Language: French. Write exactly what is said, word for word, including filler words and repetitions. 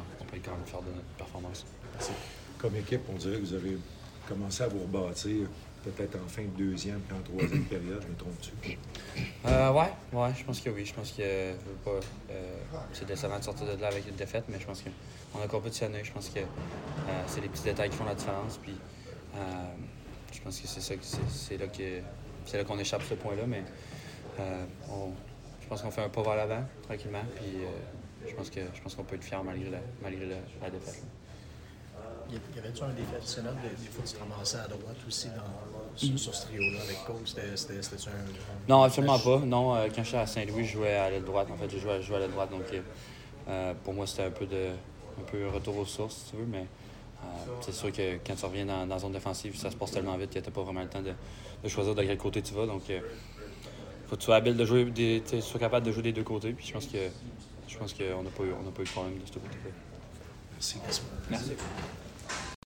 on peut quand même faire de notre performance. Merci. Comme équipe, on dirait que vous avez commencé à vous rebâtir, peut-être en fin de deuxième puis en troisième période, je me trompe-tu? Euh, ouais, ouais, je pense que oui. Je pense que euh, je veux pas, euh, c'est décevant de sortir de là avec une défaite, mais je pense qu'on a compétitionné. Je pense que euh, c'est les petits détails qui font la différence. Puis, euh, je pense que c'est ça, que c'est, c'est là que c'est là qu'on échappe ce point-là, mais euh, on, je pense qu'on fait un pas vers l'avant tranquillement. Puis, euh, je pense que je pense qu'on peut être fier malgré la, malgré la, la défaite. Là. Y avait-tu un défi additionnel des, des fois tu te ramassais à droite aussi dans, sur, sur ce trio-là avec Cole? C'était, c'était, c'était un, un... Non, absolument pas. Non, euh, quand j'étais à Saint-Louis, je jouais à l'aile droite. En fait, je jouais, je jouais à l'aile droite. Donc, euh, pour moi, c'était un peu de un peu retour aux sources, si tu veux. Mais euh, c'est sûr que quand tu reviens dans, dans la zone défensive, ça se passe tellement vite que tu n'as pas vraiment le temps de, de choisir de quel côté tu vas. Donc, il euh, faut que tu sois habile de jouer, des, tu sois capable de jouer des deux côtés. Puis je pense que je pense qu'on n'a pas eu, on n'a pas eu de problème de ce côté-là. Merci. Merci.